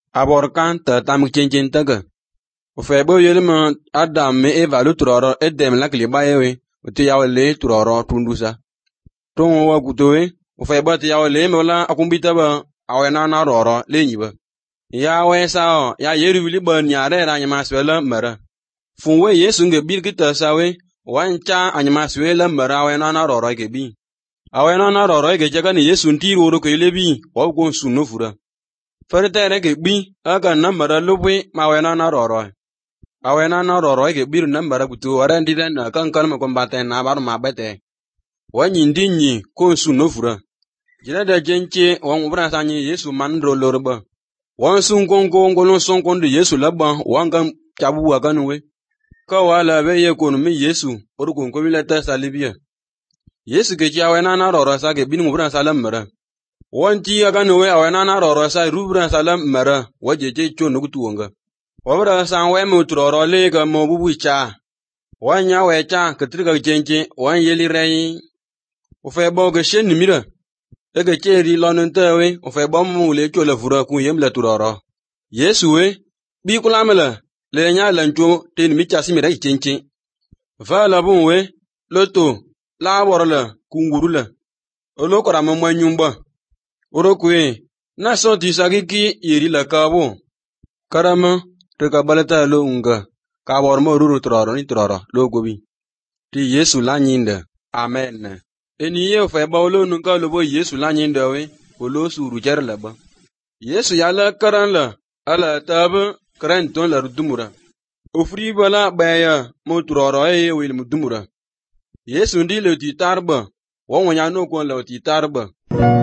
Abor kan ta tam cincin taga. Ufe bo yelma Adam me Eva lu turoro edem lakli bayewe. Uti yawele turoro tundusa. Tongo wa kutowe. Ufe bo ti yawele mola akumbita ba awena na roro lenyi ba. Ya we sao ya yeru wili ba nyare ra nyama swela mara. Funwe Yesu nge bir kita sawe wancha anyama swela mara awena na roro ke bi. Awena na roro ke jaga ni Yesu ntiru oro ke lebi wa ko sunu fura. Fertere ke bi aga na mara lobwe ma awena na roro. Awena na roro ke bir na mara kutu wara ndida na kan ma kombate na baru ma bete. Wanyi ndinyi ko sunu fura. Jina da jenche wan ubra sanyi Yesu mandro lorba. Wan sun kongo ngolon son kondo Yesu laba wangam chabu waganwe. Ka wala be ye kono mi Yesu orukun ko milata salibia. Yesu ke ji awena na roro sa ke bin ubra salam mara. Wan ti aganwe awena na roro sa rubra salam mara wajeje chono kutuonga. Wabra san we mu troro le ga mo bubu cha. Wan nya we cha ketriga jenche wan yeli rei. Ufe bo ge shen mira. Ege cheri lonontewe ufe bo mu le chola fura ku yem la turoro. Yesu we bi kulamela le nya lancho ten mi chasi mi rai chenche. Va la bon we loto la borla kungurula. Olo kora mo manyumba. Oro kwe na so ti sagiki yeri la kabo. Karama reka balata lo unga. Kabor mo ruru turoro ni turoro lo gobi. Ti Yesu la nyinda. Amen. Eni ye ufe ba olo nunga lo bo Yesu la nyinda we. Olo suru jar la ba. Yesu yala karan la. Ala taba karan ton la rudumura. Ofri bala baya mo turoro e wil mudumura. Yesu ndi le ti tarba. Wa wanya no kon le ti tarba.